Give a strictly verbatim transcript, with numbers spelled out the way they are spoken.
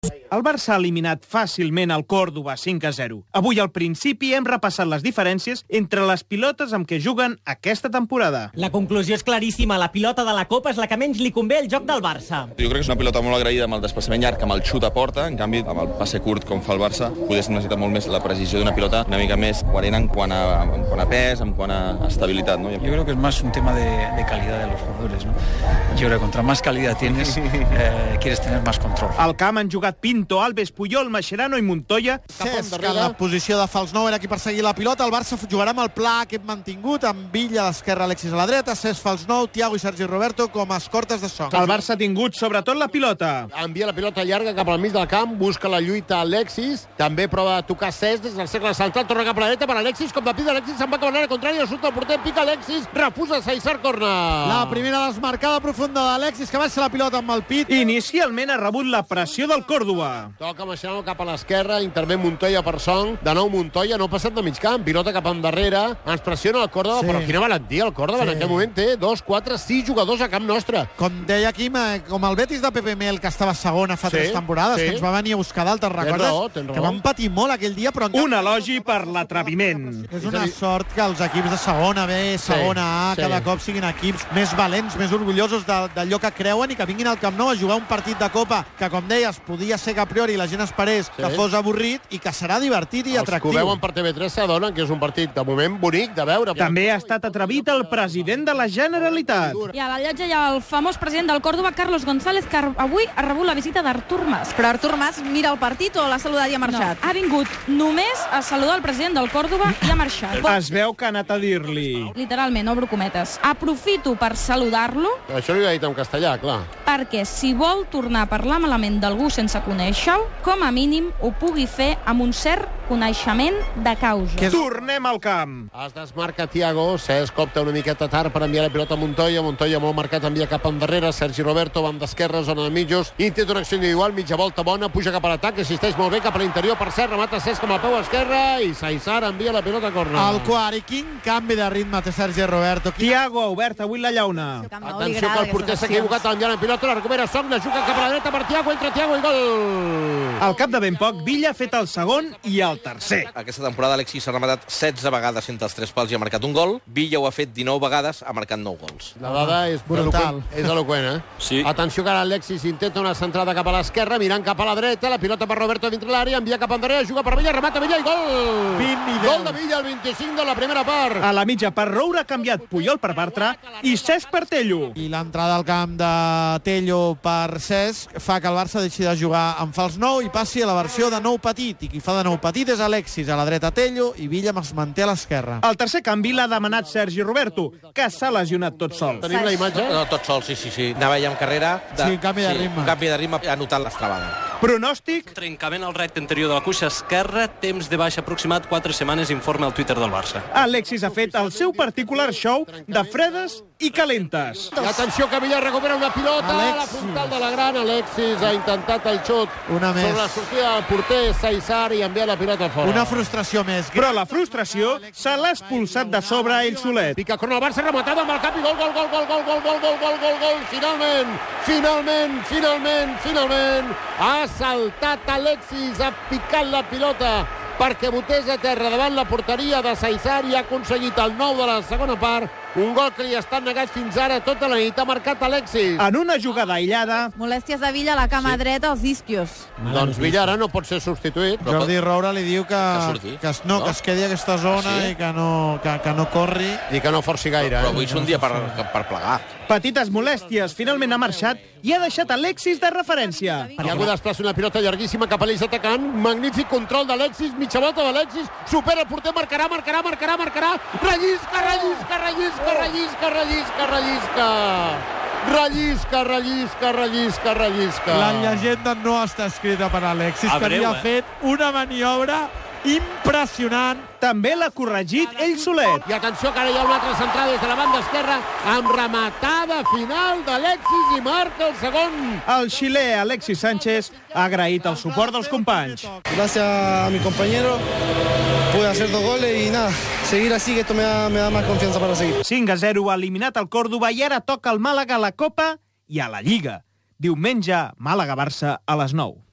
El Barça ha eliminat fàcilment el Córdoba cinc a zero. Avui al principi hem repassat les diferències entre les pilotes amb què juguen aquesta temporada. La conclusió és claríssima. La pilota de la Copa és la que menys li convé al joc del Barça. Jo crec que és una pilota molt agraïda amb el desplaçament llarg, amb el xut a porta. En canvi, amb el passe curt, com fa el Barça, potser necessita molt més la precisió d'una pilota una mica més coherent en quant a, en quant a pes, en quant a estabilitat, ¿no? Yo creo que es más un tema de, de calidad de los jugadores, ¿no? Yo creo que contra más calidad tienes, eh, quieres tener más control. Al camp han jugat Pinto, Alves, Puyol, Mascherano i Montoya. Cesc, que la posició de fals nou era aquí per seguir la pilota. El Barça jugarà amb el pla que hem mantingut, amb Villa a l'esquerra, Alexis a la dreta, Cesc fals nou, Thiago i Sergi Roberto com a escortes de so. El Barça ha tingut sobretot la pilota. Envia la pilota llarga cap al mig del camp, busca la lluita Alexis, també prova de tocar Cesc des del cercle central, torna cap a la dreta per Alexis, com de pit Alexis se'n va cap a l'àrea contrària, surt el porter, pica Alexis, refusa Saissar, corna. La primera desmarcada profunda d'Alexis, que baixa la pilota amb el pit. Inicialment ha rebut la pressió del Córdoba. Toca Mascherano cap a l'esquerra, intervé Montoya per Song, de nou Montoya, no ha passat de mig camp, pilota cap endarrere, ens pressiona el Córdoba, sí. Però quina valentia el Córdoba, sí. En aquest moment té dos, quatre, sis jugadors a camp nostre. Com deia Quim, com el Betis de Pepe Mel, que estava segona fa sí, tres temporades, sí. Que ens va venir a buscar d'altres, recordes? Raó, que van patir molt aquell dia, però... Un elogi per l'atreviment. És una sort que els equips de segona B, segona A, sí, cada sí. cop siguin equips més valents, més orgullosos d'allò que creuen i que vinguin al Camp Nou a jugar un partit de Copa que, com deies, podia ser que a priori la gent esperés sí. que fos avorrit i que serà divertit i els atractiu. Els que ho veuen per T V tres s'adonen que és un partit de moment bonic de veure. També ha estat atrevit el president de la Generalitat. I a la llotja hi ha el famós president del Córdoba, Carlos González, que avui ha rebut la visita d'Artur Mas. Però Artur Mas mira el partit o l'ha saludat i ha marxat? No, ha vingut només a saludar el president del Córdoba i ha marxat. Es veu que ha anat a dir-li... Literalment, obro cometes. Aprofito per saludar-lo... Això li ho he dit en castellà, clar. Perquè si vol tornar a parlar malament d'algú sense conèixer-ho, com a mínim ho pugui fer amb un cert coneixement de causa. Que tornem al camp. Es desmarca Thiago, Cesc opta una miqueta tard per enviar la pilota a Montoya, Montoya molt marcat, envia cap endarrere, Sergi Roberto, banda esquerra, zona de mitjos, intenta una acció individual, mitja volta bona, puja cap a l'atac, assisteix molt bé cap a l'interior, per cert, remata Cesc amb el peu esquerra i Saissar envia la pilota a córner. El quart, i quin canvi de ritme té Sergi Roberto. Quin... Thiago ha obert avui la llauna. Atenció que el porter s'ha equivocat a enviar la pilota, la recupera Song, la juga cap a la dreta per Thiago, entra Thiago i gol! Al cap de ben poc, Villa ha fet el segon i el tercer. Aquesta temporada Alexis s'ha rematat setze vegades entre els tres pals i ha marcat un gol. Villa ho ha fet dinou vegades, ha marcat nou gols. La dada és brutal. És eloqüent, eh? Sí. Atenció que ara Alexis intenta una centrada cap a l'esquerra, mirant cap a la dreta, la pilota per Roberto dintre l'àrea, envia cap endarrere, juga per Villa, remata Villa i gol! Gol de Villa, el vint-i-cinc de la primera part. A la mitja part, Roure ha canviat Puyol per Bartra i Cesc per Tello. I l'entrada al camp de Tello per Cesc fa que el Barça deixi de jugar amb fals nou i passi a la versió de nou petit. I qui fa de nou petit és Alexis, a la dreta Tello i Villa es manté a l'esquerra. El tercer canvi l'ha demanat Sergi Roberto, que s'ha lesionat tot sol. Tenim la imatge? No, tot sol, sí, sí, sí. Anava ja amb carrera. De... Sí, canvi de ritme. Sí, canvi de ritme, ha notat l'estrabada. Pronòstic? Trencament al recte interior de la cuixa esquerra, temps de baixa aproximat quatre setmanes, informe al Twitter del Barça. Alexis ha fet el seu particular show de fredes i calentes. I atenció que Villa recupera una pilota Alexis. A la frontal de la gran. Alexis ha intentat el xut una més. Sobre la sortida del porter Saissar i envia la pilota fora. Una frustració més. Però la frustració se l'ha expulsat de sobre ell solet. Pica corna el Barça, rematada amb el cap i gol, gol, gol, gol, gol, gol, gol, gol, gol, gol, gol, finalment, finalment, finalment, finalment, ha saltat Alexis, ha picat la pilota perquè botés a terra davant la porteria de Saissar i ha aconseguit el nou de la segona part, un gol que li ha estat negat fins ara tota la nit, ha marcat Alexis. En una jugada aïllada... Molèsties de Villa a la cama sí. dreta, els isquios. Doncs Villa ara no pot ser substituït. Jordi Roura li diu que, que, que, es, no, no? que es quedi a aquesta zona ah, sí? i que no, que, que no corri. I que no forci gaire. Però, però avui és un dia per, per plegar. Petites molèsties, finalment ha marxat i ha deixat Alexis de referència. Iago desplaça una pilota llarguíssima cap a l'eix atacant, magnífic control d'Alexis, mitja volta d'Alexis, supera el porter, marcarà, marcarà, marcarà, marcarà, rellisca, rellisca, rellisca, rellisca, rellisca, rellisca, rellisca, rellisca, rellisca, rellisca. La llegenda no està escrita per Alexis, que havia eh? fet una maniobra impressionant. També l'ha corregit ell solet. I atenció que ara hi ha una altra centrada des de la banda esquerra amb rematada final d'Alexis i marca el segon. El xilè Alexis Sánchez ha agraït el suport dels companys. Gracias a mi compañero pude hacer dos goles y nada, seguir así que esto me da, me da más confianza para seguir. cinc a zero ha eliminat el Córdoba i ara toca el Màlaga a la Copa i a la Lliga. Diumenge, Màlaga-Barça a les nou.